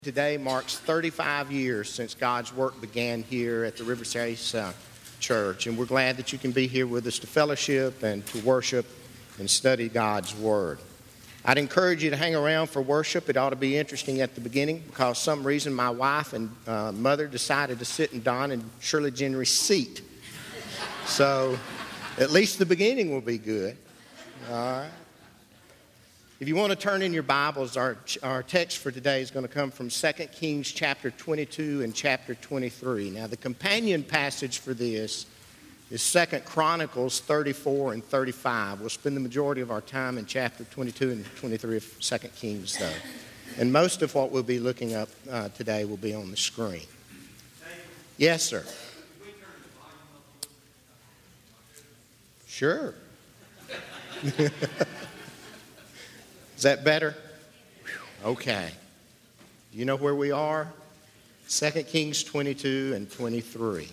Today marks 35 years since God's work began here at the Riverside Church, and we're glad that you can be here with us to fellowship and to worship and study God's Word. I'd encourage you to hang around for worship. It ought to be interesting at the beginning because some reason my wife and mother decided to sit in Don and Shirley Jenner's seat. So at least the beginning will be good. All right. If you want to turn in your Bibles, our text for today is going to come from 2 Kings chapter 22 and chapter 23. Now, the companion passage for this is 2 Chronicles 34 and 35. We'll spend the majority of our time in chapter 22 and 23 of 2 Kings, though. And most of what we'll be looking up today will be on the screen. Yes, sir. Sure. Is that better? Okay. You know where we are? 2 Kings 22 and 23.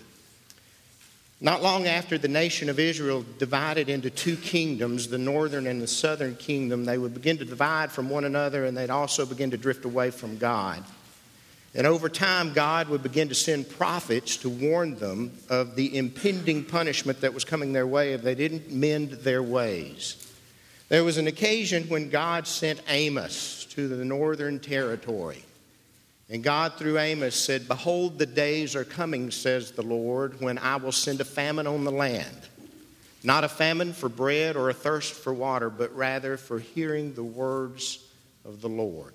Not long after the nation of Israel divided into two kingdoms, the northern and the southern kingdom, they would begin to divide from one another, and they'd also begin to drift away from God. And over time, God would begin to send prophets to warn them of the impending punishment that was coming their way if they didn't mend their ways. There was an occasion when God sent Amos to the northern territory. And God, through Amos, said, "Behold, the days are coming, says the Lord, when I will send a famine on the land. Not a famine for bread or a thirst for water, but rather for hearing the words of the Lord."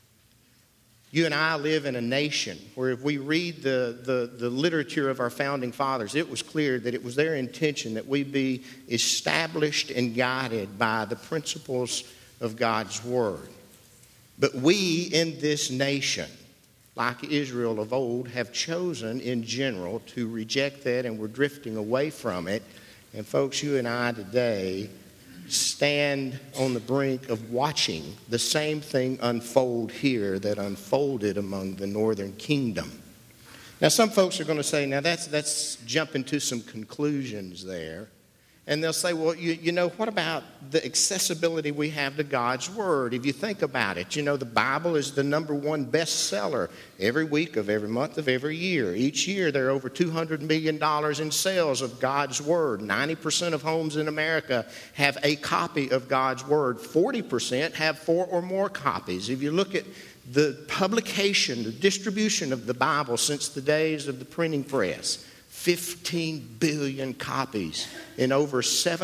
You and I live in a nation where if we read the literature of our founding fathers, it was clear that it was their intention that we be established and guided by the principles of God's Word. But we in this nation, like Israel of old, have chosen in general to reject that, and we're drifting away from it. And folks, you and I today stand on the brink of watching the same thing unfold here that unfolded among the northern kingdom. Now, some folks are going to say, now that's jumping to some conclusions there. And they'll say, well, you know, what about the accessibility we have to God's Word? If you think about it, you know, the Bible is the number one bestseller every week of every month of every year. Each year there are over $200 million in sales of God's Word. 90% of homes in America have a copy of God's Word. 40% have 4 or more copies. If you look at the publication, the distribution of the Bible since the days of the printing press, 15 billion copies in over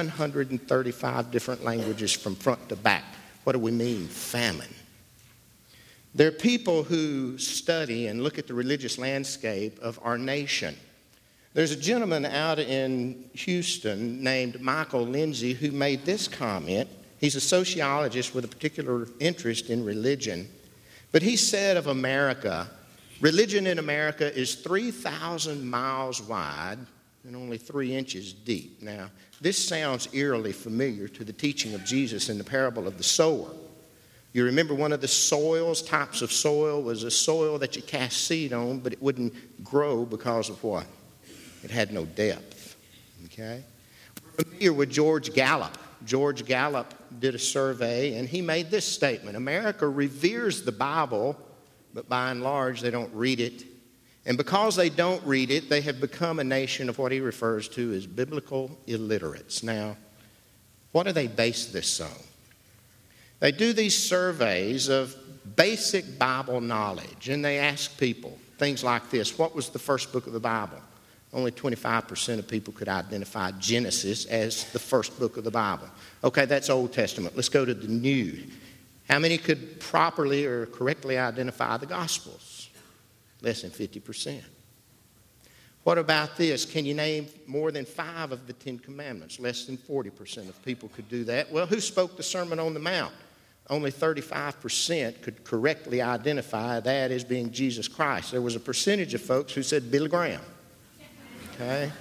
735 different languages from front to back. What do we mean? Famine. There are people who study and look at the religious landscape of our nation. There's a gentleman out in Houston named Michael Lindsay who made this comment. He's a sociologist with a particular interest in religion. But he said of America, religion in America is 3,000 miles wide and only 3 inches deep. Now, this sounds eerily familiar to the teaching of Jesus in the parable of the sower. You remember one of the types of soil was a soil that you cast seed on, but it wouldn't grow because of what? It had no depth. Okay? We're familiar with George Gallup. George Gallup did a survey, and he made this statement: America reveres the Bible, but by and large, they don't read it. And because they don't read it, they have become a nation of what he refers to as biblical illiterates. Now, what do they base this on? They do these surveys of basic Bible knowledge, and they ask people things like this: what was the first book of the Bible? Only 25% of people could identify Genesis as the first book of the Bible. Okay, that's Old Testament. Let's go to the New. How many could properly or correctly identify the Gospels? Less than 50%. What about this? Can you name more than 5 of the 10 Commandments? Less than 40% of people could do that. Well, who spoke the Sermon on the Mount? Only 35% could correctly identify that as being Jesus Christ. There was a percentage of folks who said Billy Graham. Okay?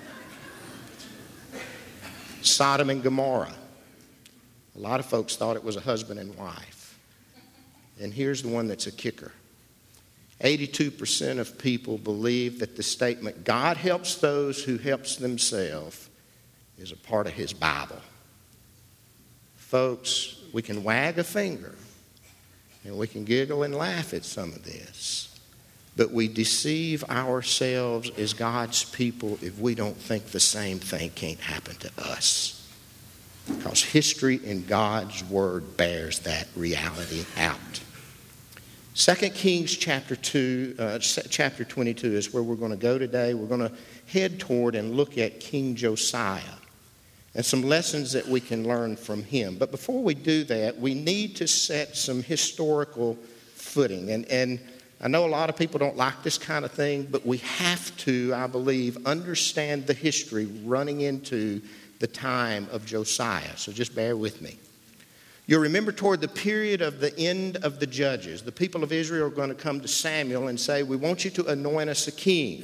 Sodom and Gomorrah. A lot of folks thought it was a husband and wife. And here's the one that's a kicker. 82% of people believe that the statement, God helps those who helps themselves, is a part of his Bible. Folks, we can wag a finger and we can giggle and laugh at some of this. But we deceive ourselves as God's people if we don't think the same thing can't happen to us. Because history in God's Word bears that reality out. 2 Kings chapter 22 is where we're going to go today. We're going to head toward and look at King Josiah and some lessons that we can learn from him. But before we do that, we need to set some historical footing. And I know a lot of people don't like this kind of thing, but we have to, I believe, understand the history running into the time of Josiah. So just bear with me. You'll remember toward the period of the end of the judges, the people of Israel are going to come to Samuel and say, we want you to anoint us a king.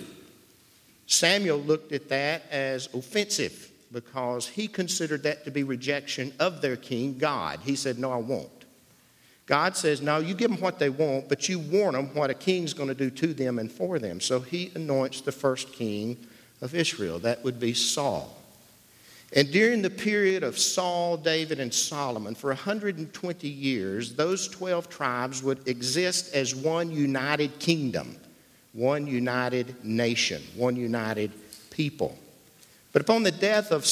Samuel looked at that as offensive because he considered that to be rejection of their king, God. He said, no, I won't. God says, no, you give them what they want, but you warn them what a king's going to do to them and for them. So he anoints the first king of Israel. That would be Saul. And during the period of Saul, David, and Solomon, for 120 years, those 12 tribes would exist as one united kingdom, one united nation, one united people. But upon the death of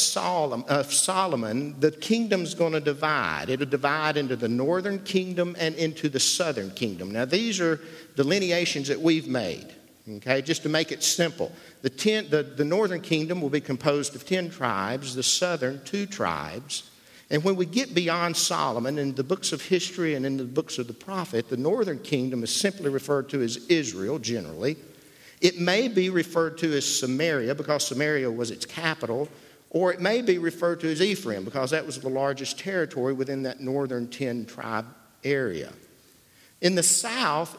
Solomon, the kingdom's going to divide. It'll divide into the northern kingdom and into the southern kingdom. Now, these are delineations that we've made, okay, just to make it simple. The northern kingdom will be composed of 10 tribes, the southern 2 tribes. And when we get beyond Solomon, in the books of history and in the books of the prophet, the northern kingdom is simply referred to as Israel, generally. It may be referred to as Samaria because Samaria was its capital, or it may be referred to as Ephraim because that was the largest territory within that northern 10-tribe area. In the south,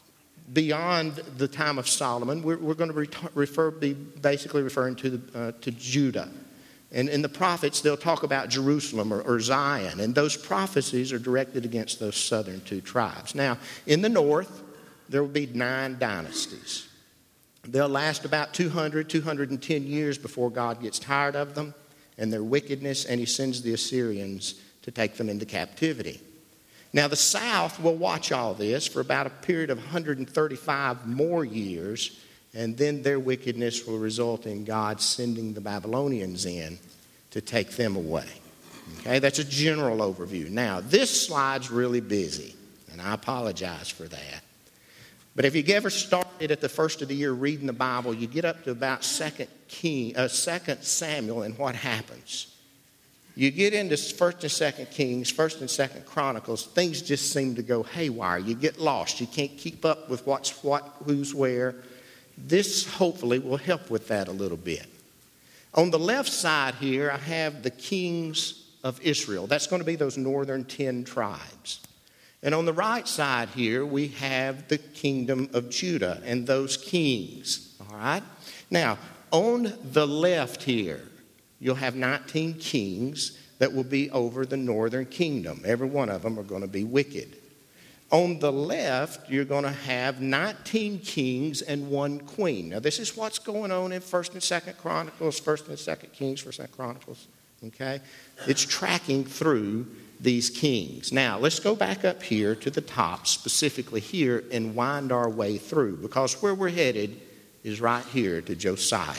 beyond the time of Solomon, we're going to be basically referring to Judah. And in the prophets, they'll talk about Jerusalem or Zion, and those prophecies are directed against those southern 2 tribes. Now, in the north, there will be 9 dynasties. They'll last about 210 years before God gets tired of them and their wickedness, and he sends the Assyrians to take them into captivity. Now, the south will watch all this for about a period of 135 more years, and then their wickedness will result in God sending the Babylonians in to take them away. Okay, that's a general overview. Now, this slide's really busy, and I apologize for that. But if you ever started at the first of the year reading the Bible, you get up to about 2 Samuel, and what happens? You get into 1st and 2nd Kings, 1st and 2nd Chronicles, things just seem to go haywire. You get lost. You can't keep up with what's what, who's where. This hopefully will help with that a little bit. On the left side here, I have the kings of Israel. That's going to be those northern 10 tribes. And on the right side here, we have the kingdom of Judah and those kings. All right? Now, on the left here, you'll have 19 kings that will be over the northern kingdom. Every one of them are going to be wicked. On the left, you're going to have 19 kings and 1 queen. Now, this is what's going on in 1st and 2nd Chronicles, 1st and 2nd Kings, 1st and 2nd Chronicles. Okay? It's tracking through these kings. Now, let's go back up here to the top, specifically here, and wind our way through, because where we're headed is right here to Josiah.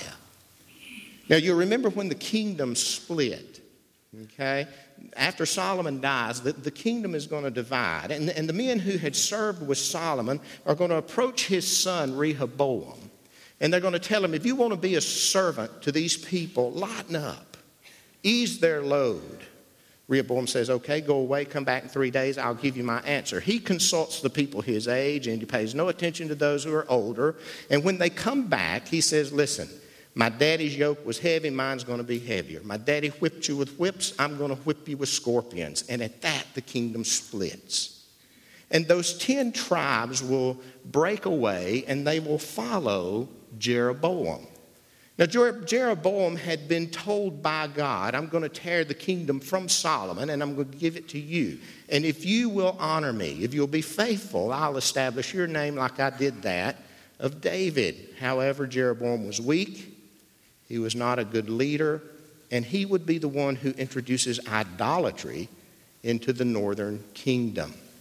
Now, you'll remember when the kingdom split, okay? After Solomon dies, the kingdom is going to divide. And the men who had served with Solomon are going to approach his son, Rehoboam. And they're going to tell him, if you want to be a servant to these people, lighten up. Ease their load. Rehoboam says, okay, go away, come back in 3 days, I'll give you my answer. He consults the people his age, and he pays no attention to those who are older. And when they come back, he says, listen, my daddy's yoke was heavy, mine's going to be heavier. My daddy whipped you with whips, I'm going to whip you with scorpions. And at that, the kingdom splits. And those 10 tribes will break away, and they will follow Jeroboam. Now, Jeroboam had been told by God, I'm going to tear the kingdom from Solomon and I'm going to give it to you. And if you will honor me, if you'll be faithful, I'll establish your name like I did that of David. However, Jeroboam was weak. He was not a good leader. And he would be the one who introduces idolatry into the northern kingdom.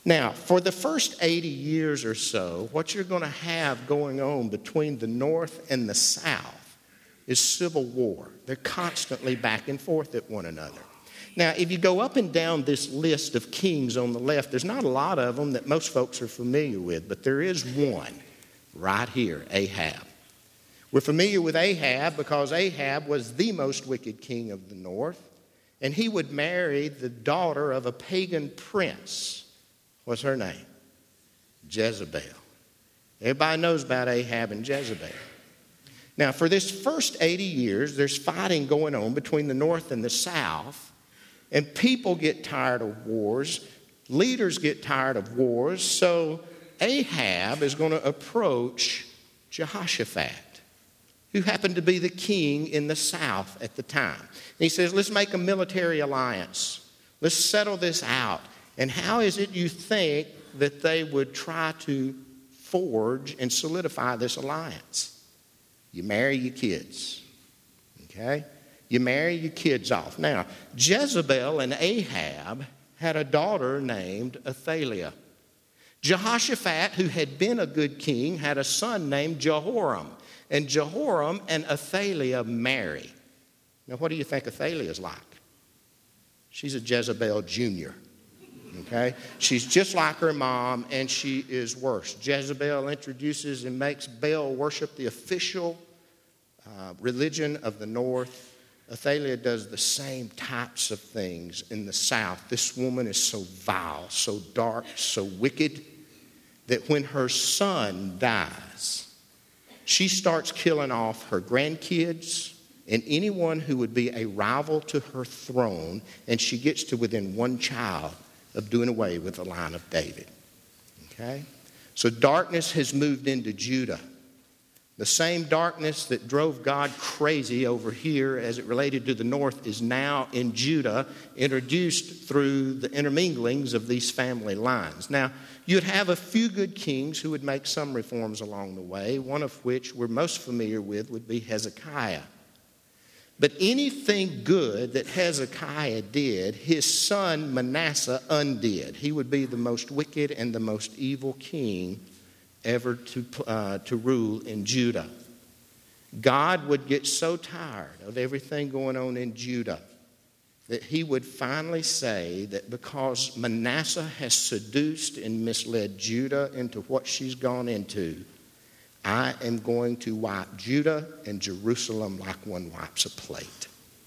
Now, for the first 80 years or so, what you're going to have going on between the north and the south is civil war. They're constantly back and forth at one another. Now, if you go up and down this list of kings on the left, there's not a lot of them that most folks are familiar with, but there is one right here, Ahab. We're familiar with Ahab because Ahab was the most wicked king of the north, and he would marry the daughter of a pagan prince. What's her name? Jezebel. Everybody knows about Ahab and Jezebel. Now, for this first 80 years, there's fighting going on between the north and the south, and people get tired of wars. Leaders get tired of wars, so Ahab is going to approach Jehoshaphat, who happened to be the king in the south at the time. And he says, let's make a military alliance. Let's settle this out. And how is it you think that they would try to forge and solidify this alliance? You marry your kids, okay? You marry your kids off. Now, Jezebel and Ahab had a daughter named Athaliah. Jehoshaphat, who had been a good king, had a son named Jehoram. And Jehoram and Athaliah marry. Now, what do you think Athaliah's like? She's a Jezebel Junior. Okay? She's just like her mom, and she is worse. Jezebel introduces and makes Baal worship the official religion of the north. Athaliah does the same types of things in the south. This woman is so vile, so dark, so wicked, that when her son dies, she starts killing off her grandkids and anyone who would be a rival to her throne, and she gets to within one child of doing away with the line of David. Okay? So darkness has moved into Judah. The same darkness that drove God crazy over here as it related to the north is now in Judah, introduced through the interminglings of these family lines. Now, you'd have a few good kings who would make some reforms along the way, one of which we're most familiar with would be Hezekiah. But anything good that Hezekiah did, his son Manasseh undid. He would be the most wicked and the most evil king ever to rule in Judah. God would get so tired of everything going on in Judah that he would finally say that because Manasseh has seduced and misled Judah into what she's gone into, I am going to wipe Judah and Jerusalem like one wipes a plate.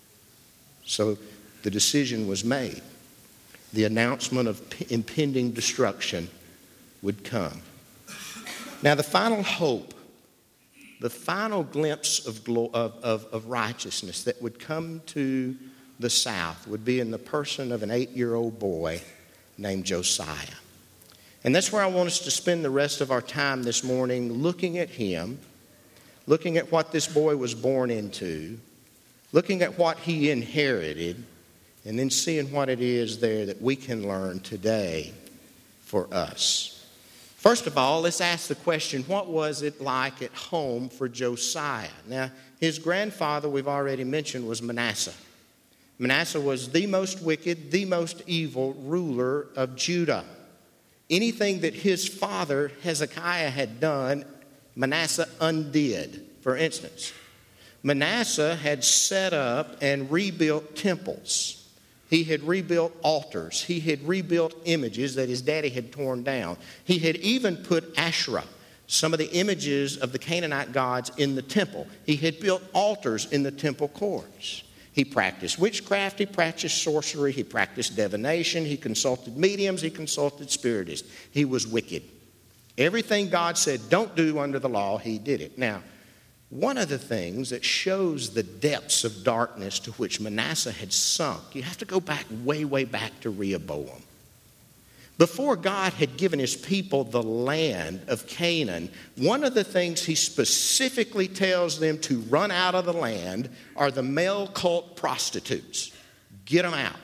So the decision was made. The announcement of impending destruction would come. Now, the final hope, the final glimpse of righteousness that would come to the south would be in the person of an 8-year-old boy named Josiah. And that's where I want us to spend the rest of our time this morning, looking at him, looking at what this boy was born into, looking at what he inherited, and then seeing what it is there that we can learn today for us. First of all, let's ask the question, what was it like at home for Josiah? Now, his grandfather, we've already mentioned, was Manasseh. Manasseh was the most wicked, the most evil ruler of Judah. Anything that his father, Hezekiah, had done, Manasseh undid. For instance, Manasseh had set up and rebuilt temples. He had rebuilt altars. He had rebuilt images that his daddy had torn down. He had even put Asherah, some of the images of the Canaanite gods, in the temple. He had built altars in the temple courts. He practiced witchcraft, he practiced sorcery, he practiced divination, he consulted mediums, he consulted spiritists. He was wicked. Everything God said don't do under the law, he did it. Now, one of the things that shows the depths of darkness to which Manasseh had sunk, you have to go back, way back to Rehoboam. Before God had given his people the land of Canaan, one of the things he specifically tells them to run out of the land are the male cult prostitutes. Get them out.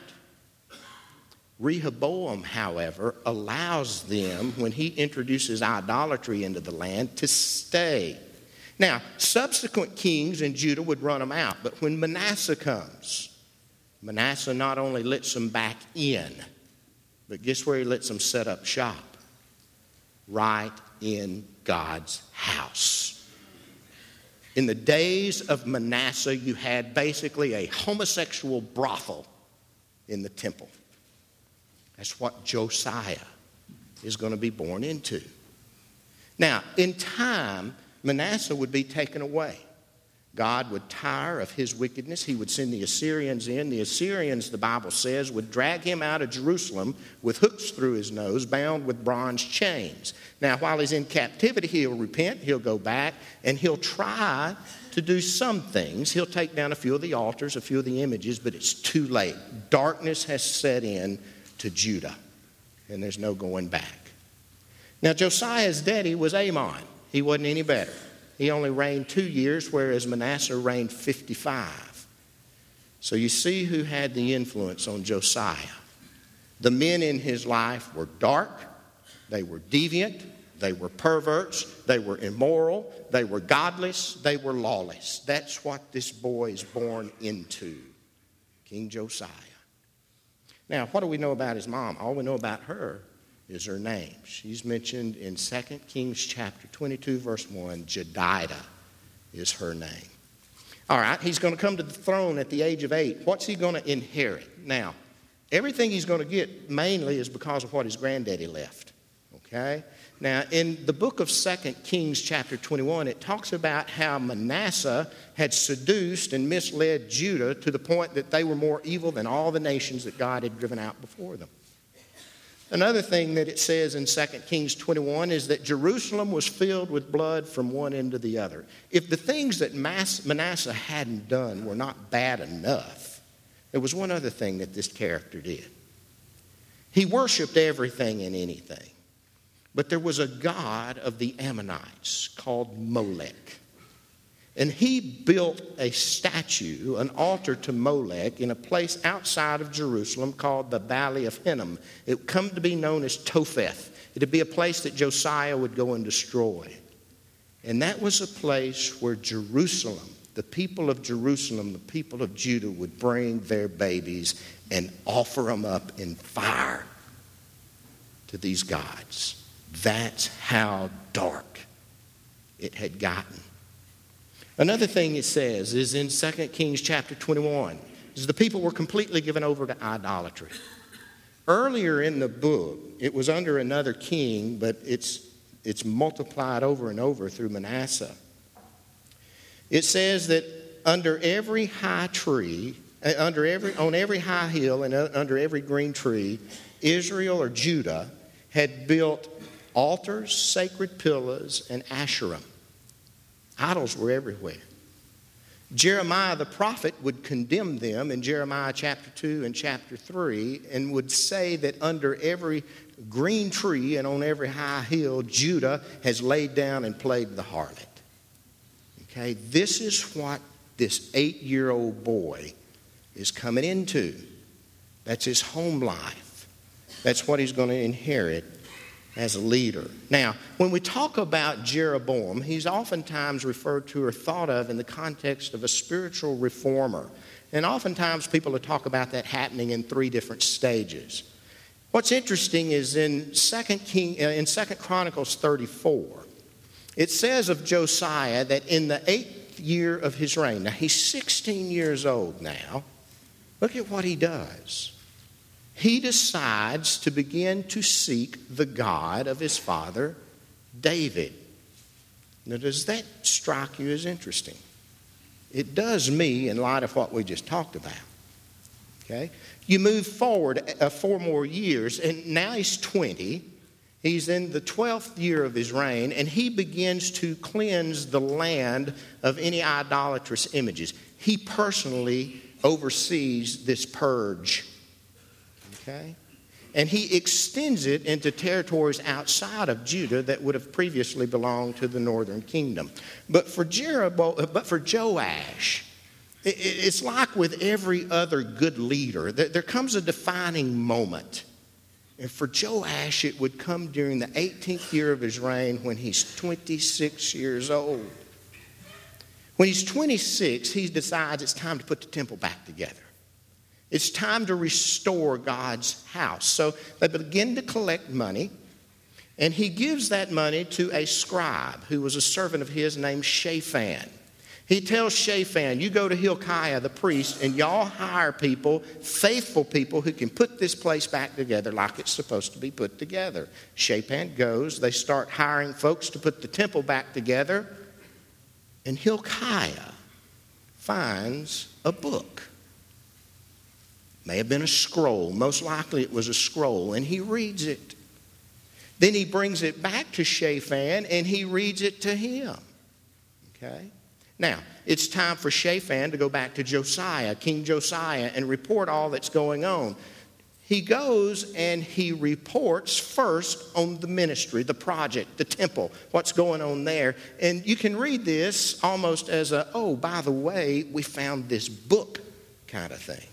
Rehoboam, however, allows them, when he introduces idolatry into the land, to stay. Now, subsequent kings in Judah would run them out, but when Manasseh comes, Manasseh not only lets them back in, But guess where he lets them set up shop? Right in God's house. In the days of Manasseh, you had basically a homosexual brothel in the temple. That's what Josiah is going to be born into. Now, in time, Manasseh would be taken away. God would tire of his wickedness. He would send the Assyrians in. The Assyrians, the Bible says, would drag him out of Jerusalem with hooks through his nose, bound with bronze chains. Now, while he's in captivity, he'll repent, he'll go back, and he'll try to do some things. He'll take down a few of the altars, a few of the images, but it's too late. Darkness has set in to Judah, and there's no going back. Now, Josiah's daddy was Amon. He wasn't any better. He only reigned 2 years, whereas Manasseh reigned 55. So you see who had the influence on Josiah. The men in his life were dark, they were deviant, they were perverts, they were immoral, they were godless, they were lawless. That's what this boy is born into, King Josiah. Now, what do we know about his mom? All we know about her is her name. She's mentioned in 2 Kings chapter 22, verse 1. Jedidah is her name. All right, he's going to come to the throne at the age of 8. What's he going to inherit? Now, everything he's going to get mainly is because of what his granddaddy left. Okay? Now, in the book of 2 Kings chapter 21, it talks about how Manasseh had seduced and misled Judah to the point that they were more evil than all the nations that God had driven out before them. Another thing that it says in 2 Kings 21 is that Jerusalem was filled with blood from one end to the other. If the things that Manasseh hadn't done were not bad enough, there was one other thing that this character did. He worshiped everything and anything. But there was a god of the Ammonites called Molech. And he built a statue, an altar to Molech in a place outside of Jerusalem called the Valley of Hinnom. It would come to be known as Topheth. It would be a place that Josiah would go and destroy. And that was a place where Jerusalem, the people of Jerusalem, the people of Judah would bring their babies and offer them up in fire to these gods. That's how dark it had gotten. Another thing it says is in 2 Kings chapter 21, is the people were completely given over to idolatry. Earlier in the book, it was under another king, but it's multiplied over and over through Manasseh. It says that under every high tree, on every high hill and under every green tree, Israel or Judah had built altars, sacred pillars, and Asherim. Idols were everywhere. Jeremiah the prophet would condemn them in Jeremiah chapter 2 and chapter 3 and would say that under every green tree and on every high hill, Judah has laid down and played the harlot. Okay, this is what this 8-year-old boy is coming into. That's his home life. That's what he's going to inherit as a leader. Now, when we talk about Jeroboam, he's oftentimes referred to or thought of in the context of a spiritual reformer. And oftentimes people will talk about that happening in 3 different stages. What's interesting is in 2 Chronicles 34, it says of Josiah that in the 8th year of his reign, now he's 16 years old now, look at what he does. He decides to begin to seek the God of his father, David. Now, does that strike you as interesting? It does me in light of what we just talked about. Okay? You move forward 4 more years, and now he's 20. He's in the 12th year of his reign, and he begins to cleanse the land of any idolatrous images. He personally oversees this purge. Okay? And he extends it into territories outside of Judah that would have previously belonged to the northern kingdom. But for Joash, it's like with every other good leader. There comes a defining moment. And for Joash, it would come during the 18th year of his reign when he's 26 years old. When he's 26, he decides it's time to put the temple back together. It's time to restore God's house. So they begin to collect money, and he gives that money to a scribe who was a servant of his named Shaphan. He tells Shaphan, you go to Hilkiah the priest, and y'all hire people, faithful people, who can put this place back together like it's supposed to be put together. Shaphan goes. They start hiring folks to put the temple back together. And Hilkiah finds a book. May have been a scroll. Most likely it was a scroll. And he reads it. Then he brings it back to Shaphan, and he reads it to him. Okay? Now, it's time for Shaphan to go back to Josiah, King Josiah, and report all that's going on. He goes and he reports first on the ministry, the project, the temple, what's going on there. And you can read this almost as a, oh, by the way, we found this book kind of thing.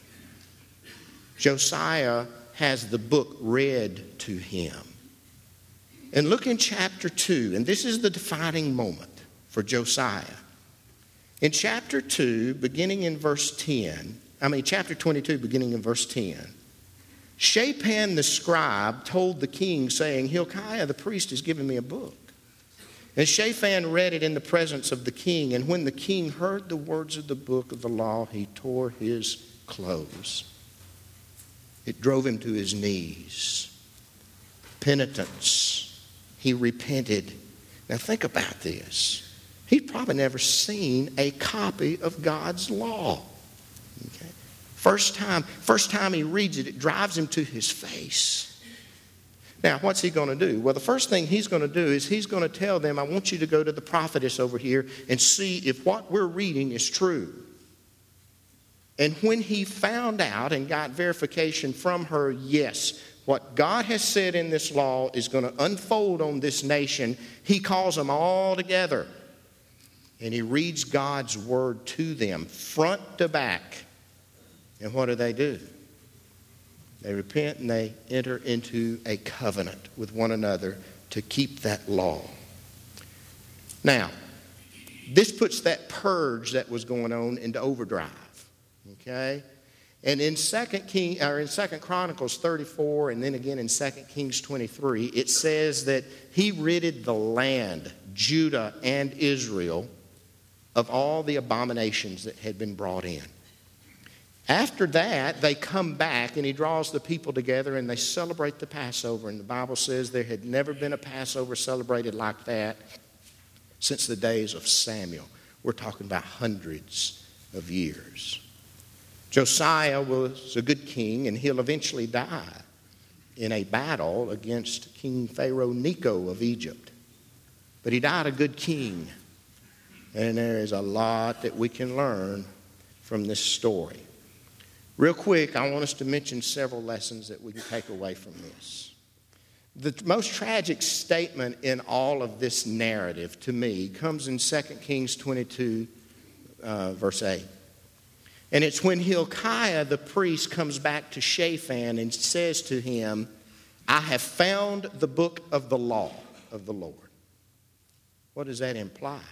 Josiah has the book read to him. And look in chapter 2, and this is the defining moment for Josiah. In chapter 2, beginning in verse 10, chapter 22, beginning in verse 10, Shaphan the scribe told the king, saying, Hilkiah the priest has given me a book. And Shaphan read it in the presence of the king, and when the king heard the words of the book of the law, he tore his clothes. It drove him to his knees. Penitence. He repented. Now think about this. He'd probably never seen a copy of God's law. Okay? First time he reads it, it drives him to his face. Now, what's he going to do? Well, the first thing he's going to do is he's going to tell them, I want you to go to the prophetess over here and see if what we're reading is true. And when he found out and got verification from her, yes, what God has said in this law is going to unfold on this nation, he calls them all together. And he reads God's word to them, front to back. And what do? They repent and they enter into a covenant with one another to keep that law. Now, this puts that purge that was going on into overdrive. Okay? And in 2 Chronicles 34 and then again in 2 Kings 23, it says that he ridded the land, Judah and Israel, of all the abominations that had been brought in. After that, they come back and he draws the people together and they celebrate the Passover. And the Bible says there had never been a Passover celebrated like that since the days of Samuel. We're talking about hundreds of years. Josiah was a good king, and he'll eventually die in a battle against King Pharaoh Necho of Egypt. But he died a good king. And there is a lot that we can learn from this story. Real quick, I want us to mention several lessons that we can take away from this. The most tragic statement in all of this narrative, to me, comes in 2 Kings 22, verse 8. And it's when Hilkiah the priest comes back to Shaphan and says to him, I have found the book of the law of the Lord. What does that imply?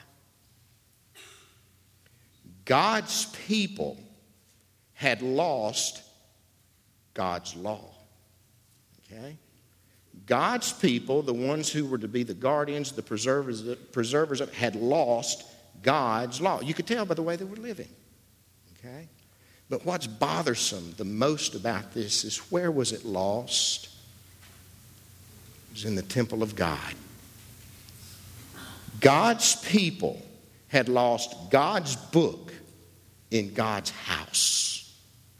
God's people had lost God's law. Okay? God's people, the ones who were to be the guardians, the preservers of, had lost God's law. You could tell by the way they were living. Okay? But what's bothersome the most about this is, where was it lost? It was in the temple of God. God's people had lost God's book in God's house.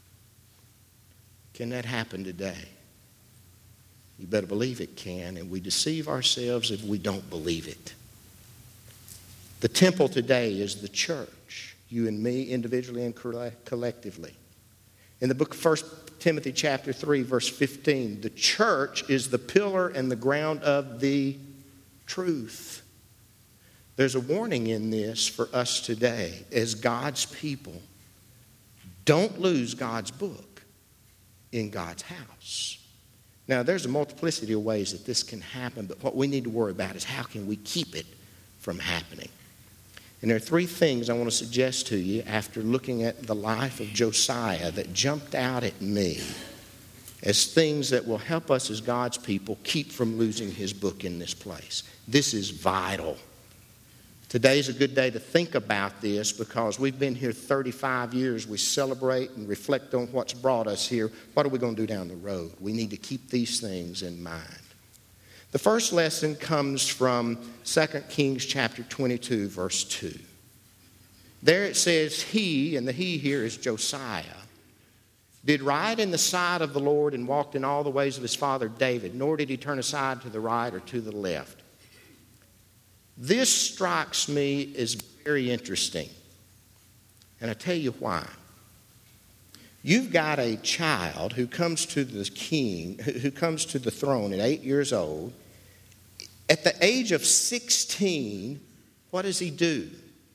Can that happen today? You better believe it can, and we deceive ourselves if we don't believe it. The temple today is the church, you and me individually and collectively. In the book of 1 Timothy chapter 3, verse 15, the church is the pillar and the ground of the truth. There's a warning in this for us today as God's people. Don't lose God's book in God's house. Now, there's a multiplicity of ways that this can happen, but what we need to worry about is how can we keep it from happening. And there are three things I want to suggest to you after looking at the life of Josiah that jumped out at me as things that will help us as God's people keep from losing his book in this place. This is vital. Today's a good day to think about this because we've been here 35 years. We celebrate and reflect on what's brought us here. What are we going to do down the road? We need to keep these things in mind. The first lesson comes from 2 Kings chapter 22, verse 2. There it says, he, and the he here is Josiah, did right in the sight of the Lord and walked in all the ways of his father David, nor did he turn aside to the right or to the left. This strikes me as very interesting, and I tell you why. You've got a child who comes to the king, who comes to the throne at 8 years old. At the age of 16, what does he do?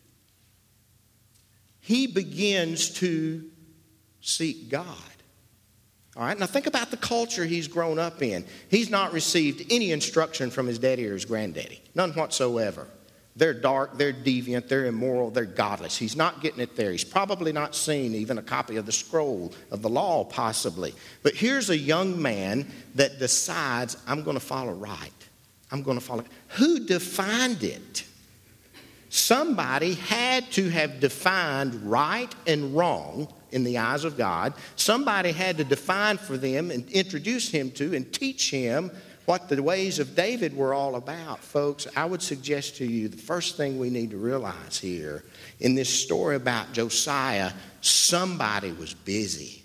He begins to seek God. All right, now think about the culture he's grown up in. He's not received any instruction from his daddy or his granddaddy, none whatsoever. They're dark, they're deviant, they're immoral, they're godless. He's not getting it there. He's probably not seen even a copy of the scroll of the law, possibly. But here's a young man that decides, I'm going to follow right. I'm going to follow. Who defined it? Somebody had to have defined right and wrong in the eyes of God. Somebody had to define for them and introduce him to and teach him what the ways of David were all about. Folks, I would suggest to you the first thing we need to realize here in this story about Josiah, somebody was busy.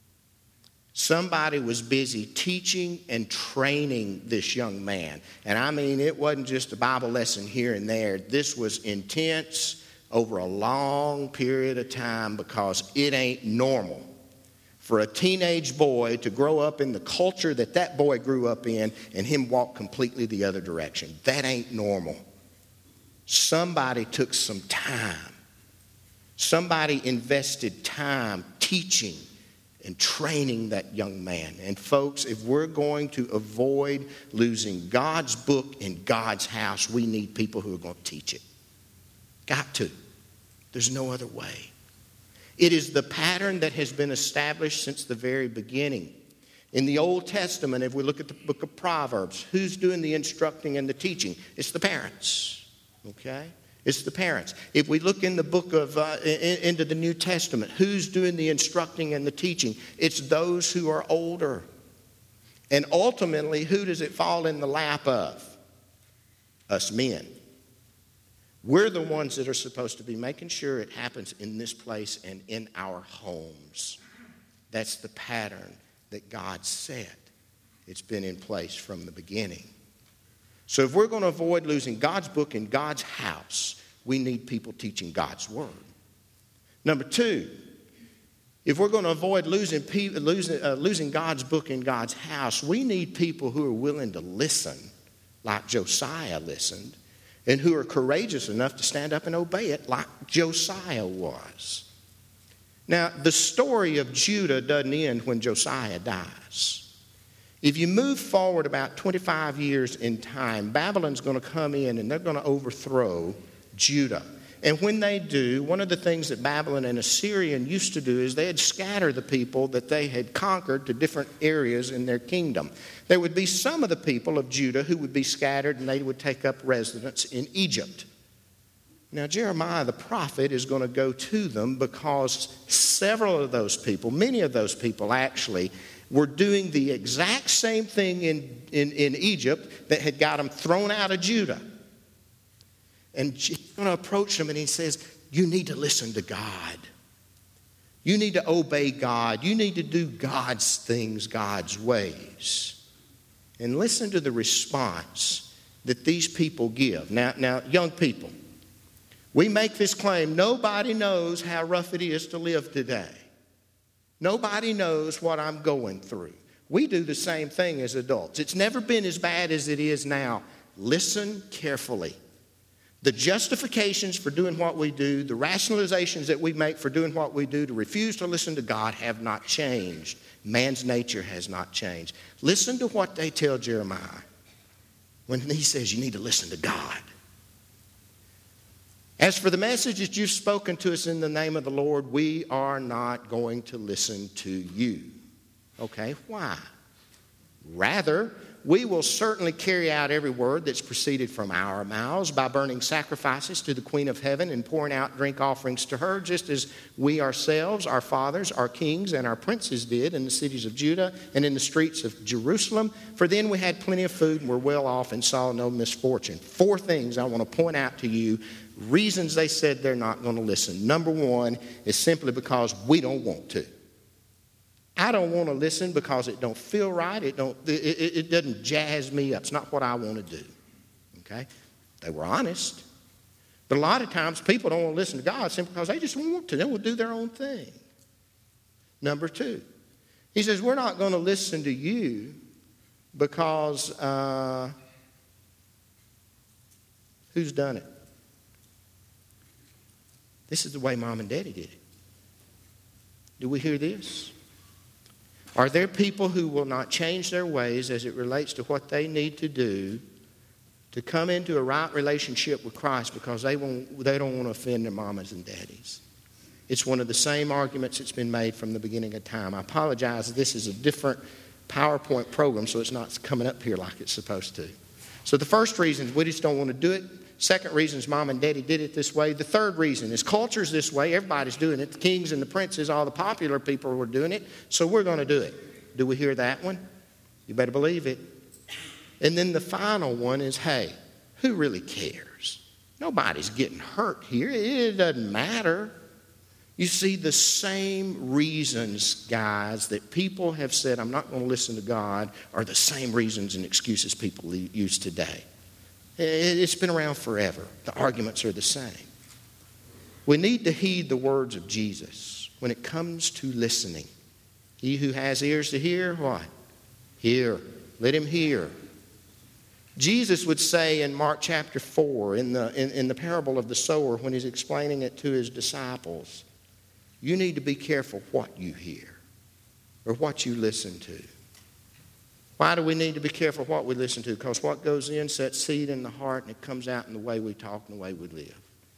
Somebody was busy teaching and training this young man. And I mean, it wasn't just a Bible lesson here and there. This was intense over a long period of time because it ain't normal for a teenage boy to grow up in the culture that that boy grew up in and him walk completely the other direction. That ain't normal. Somebody took some time. Somebody invested time teaching and training that young man. And folks, if we're going to avoid losing God's book in God's house, we need people who are going to teach it. Got to. There's no other way. It is the pattern that has been established since the very beginning. In the Old Testament, if we look at the book of Proverbs, who's doing the instructing and the teaching? It's the parents. Okay? It's the parents. If we look in the book of, into the New Testament, who's doing the instructing and the teaching? It's those who are older. And ultimately, who does it fall in the lap of? Us men. We're the ones that are supposed to be making sure it happens in this place and in our homes. That's the pattern that God set. It's been in place from the beginning. So if we're going to avoid losing God's book in God's house, we need people teaching God's word. Number two, if we're going to avoid losing God's book in God's house, we need people who are willing to listen like Josiah listened and who are courageous enough to stand up and obey it like Josiah was. Now, the story of Judah doesn't end when Josiah dies. If you move forward about 25 years in time, Babylon's going to come in and they're going to overthrow Judah. And when they do, one of the things that Babylon and Assyrian used to do is they'd scatter the people that they had conquered to different areas in their kingdom. There would be some of the people of Judah who would be scattered and they would take up residence in Egypt. Now, Jeremiah the prophet is going to go to them because several of those people, many of those people actually, were doing the exact same thing in Egypt that had got them thrown out of Judah. And he's going to approach them and he says, you need to listen to God. You need to obey God. You need to do God's things, God's ways. And listen to the response that these people give. Now, young people, we make this claim, nobody knows how rough it is to live today. Nobody knows what I'm going through. We do the same thing as adults. It's never been as bad as it is now. Listen carefully. The justifications for doing what we do, the rationalizations that we make for doing what we do to refuse to listen to God have not changed. Man's nature has not changed. Listen to what they tell Jeremiah when he says you need to listen to God. As for the message that you've spoken to us in the name of the Lord, we are not going to listen to you. Okay, why? Rather, we will certainly carry out every word that's proceeded from our mouths by burning sacrifices to the Queen of Heaven and pouring out drink offerings to her, just as we ourselves, our fathers, our kings, and our princes did in the cities of Judah and in the streets of Jerusalem. For then we had plenty of food and were well off and saw no misfortune. 4 things I want to point out to you, reasons they said they're not going to listen. Number 1 is simply because we don't want to. I don't want to listen because it don't feel right. It doesn't jazz me up. It's not what I want to do. Okay? They were honest. But a lot of times people don't want to listen to God simply because they just don't want to. They will do their own thing. Number 2, he says, we're not going to listen to you because who's done it? This is the way Mom and Daddy did it. Do we hear this? Are there people who will not change their ways as it relates to what they need to do to come into a right relationship with Christ because they don't want to offend their mamas and daddies? It's one of the same arguments that's been made from the beginning of time. I apologize, this is a different PowerPoint program, so it's not coming up here like it's supposed to. So the first reason is we just don't want to do it. Second reason is Mom and Daddy did it this way. The third reason is culture's this way. Everybody's doing it. The kings and the princes, all the popular people were doing it. So we're going to do it. Do we hear that one? You better believe it. And then the final one is, hey, who really cares? Nobody's getting hurt here. It doesn't matter. You see, the same reasons, guys, that people have said, I'm not going to listen to God, are the same reasons and excuses people use today. It's been around forever. The arguments are the same. We need to heed the words of Jesus when it comes to listening. He who has ears to hear, what? Hear. Let him hear. Jesus would say in Mark chapter 4, in the parable of the sower, when he's explaining it to his disciples, you need to be careful what you hear or what you listen to. Why do we need to be careful what we listen to? Because what goes in sets seed in the heart, and it comes out in the way we talk and the way we live.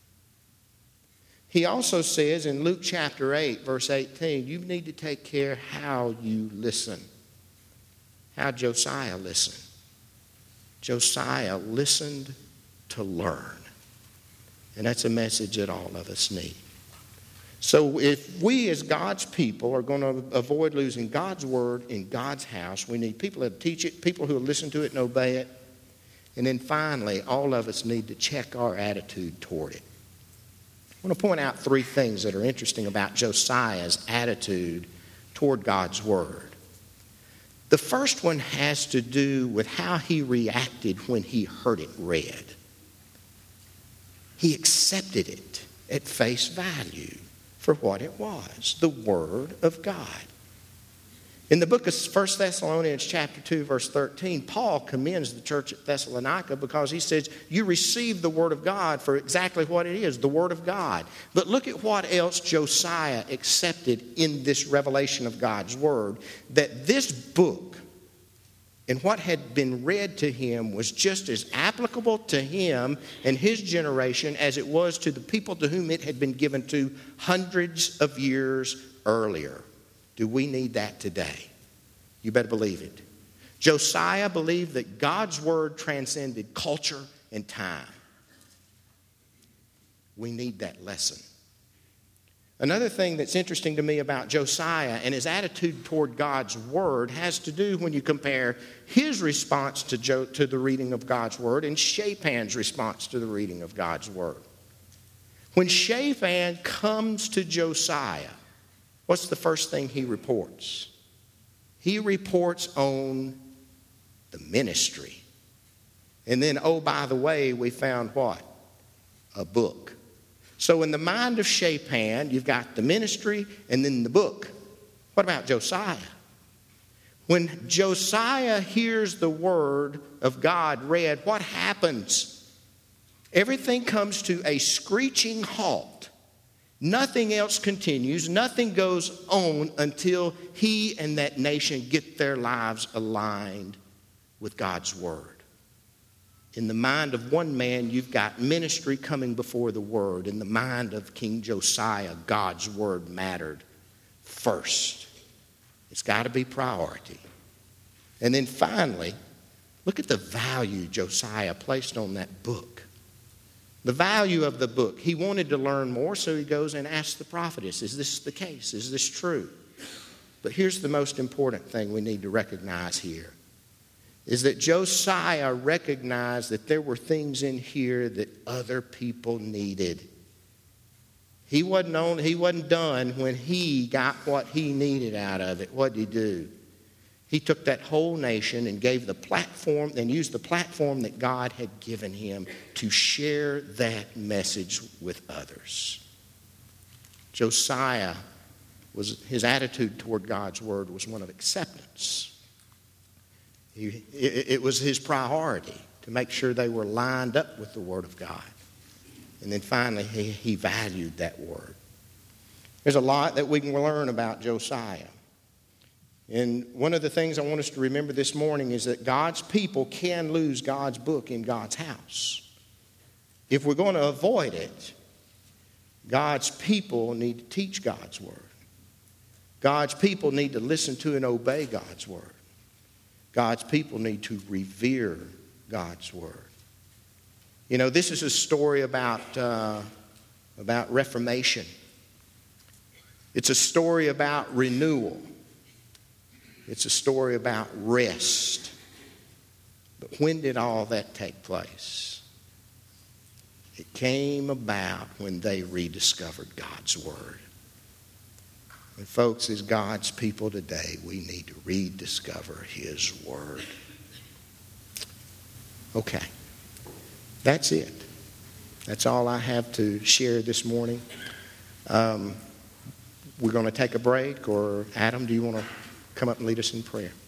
He also says in Luke chapter 8, verse 18, you need to take care how you listen. How Josiah listened. Josiah listened to learn. And that's a message that all of us need. So if we as God's people are going to avoid losing God's word in God's house, we need people that teach it, people who will listen to it and obey it. And then finally, all of us need to check our attitude toward it. I want to point out 3 things that are interesting about Josiah's attitude toward God's word. The first one has to do with how he reacted when he heard it read. He accepted it at face value for what it was, the Word of God. In the book of 1 Thessalonians chapter 2, verse 13, Paul commends the church at Thessalonica because he says, you received the Word of God for exactly what it is, the Word of God. But look at what else Josiah accepted in this revelation of God's Word, that this book and what had been read to him was just as applicable to him and his generation as it was to the people to whom it had been given to hundreds of years earlier. Do we need that today? You better believe it. Josiah believed that God's word transcended culture and time. We need that lesson. Another thing that's interesting to me about Josiah and his attitude toward God's word has to do when you compare his response to the reading of God's word and Shaphan's response to the reading of God's word. When Shaphan comes to Josiah, what's the first thing he reports? He reports on the ministry. And then, oh, by the way, we found what? A book. So in the mind of Shaphan, you've got the ministry and then the book. What about Josiah? When Josiah hears the word of God read, what happens? Everything comes to a screeching halt. Nothing else continues. Nothing goes on until he and that nation get their lives aligned with God's word. In the mind of one man, you've got ministry coming before the Word. In the mind of King Josiah, God's Word mattered first. It's got to be priority. And then finally, look at the value Josiah placed on that book. The value of the book. He wanted to learn more, so he goes and asks the prophetess, is this the case? Is this true? But here's the most important thing we need to recognize here, is that Josiah recognized that there were things in here that other people needed. He wasn't done when he got what he needed out of it. What did he do? He took that whole nation and gave the platform and used the platform that God had given him to share that message with others. Josiah, his attitude toward God's Word was one of acceptance. It was his priority to make sure they were lined up with the Word of God. And then finally, he valued that Word. There's a lot that we can learn about Josiah. And one of the things I want us to remember this morning is that God's people can lose God's book in God's house. If we're going to avoid it, God's people need to teach God's Word. God's people need to listen to and obey God's Word. God's people need to revere God's Word. You know, this is a story about reformation. It's a story about renewal. It's a story about rest. But when did all that take place? It came about when they rediscovered God's Word. And folks, as God's people today, we need to rediscover His Word. Okay. That's it. That's all I have to share this morning. We're going to take a break, or Adam, do you want to come up and lead us in prayer?